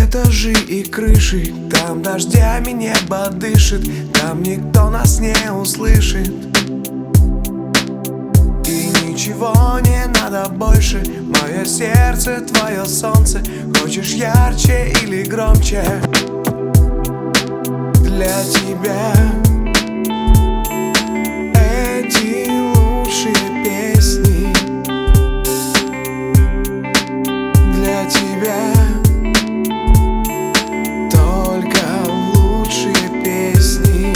этажи и крыши, там дождями небо дышит, там никто нас не услышит. И ничего не надо больше, мое сердце, твое солнце. Хочешь ярче или громче? Для тебя эти лучшие песни. Для тебя только лучшие песни.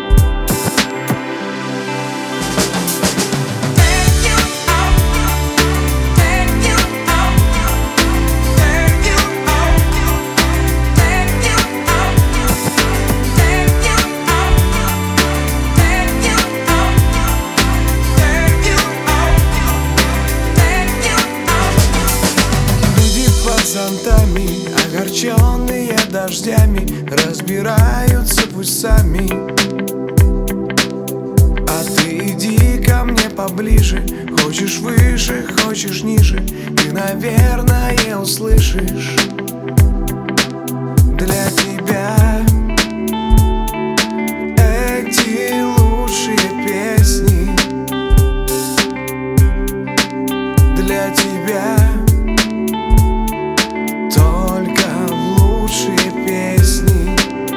Зонтами, огорченные дождями, разбираются пусть сами. А ты иди ко мне поближе, хочешь выше, хочешь ниже, ты, наверное, услышишь. Для тебя эти лучшие песни. Для тебя только лучшие песни.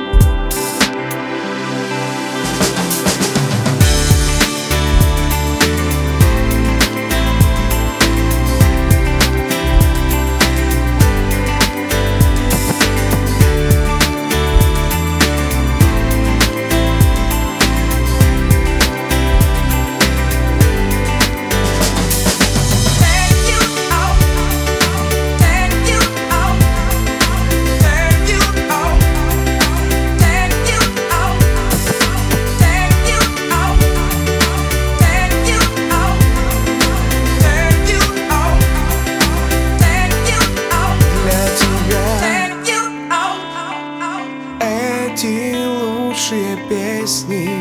Эти лучшие песни.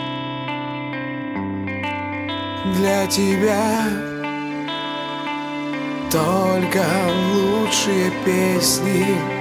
Для тебя только лучшие песни.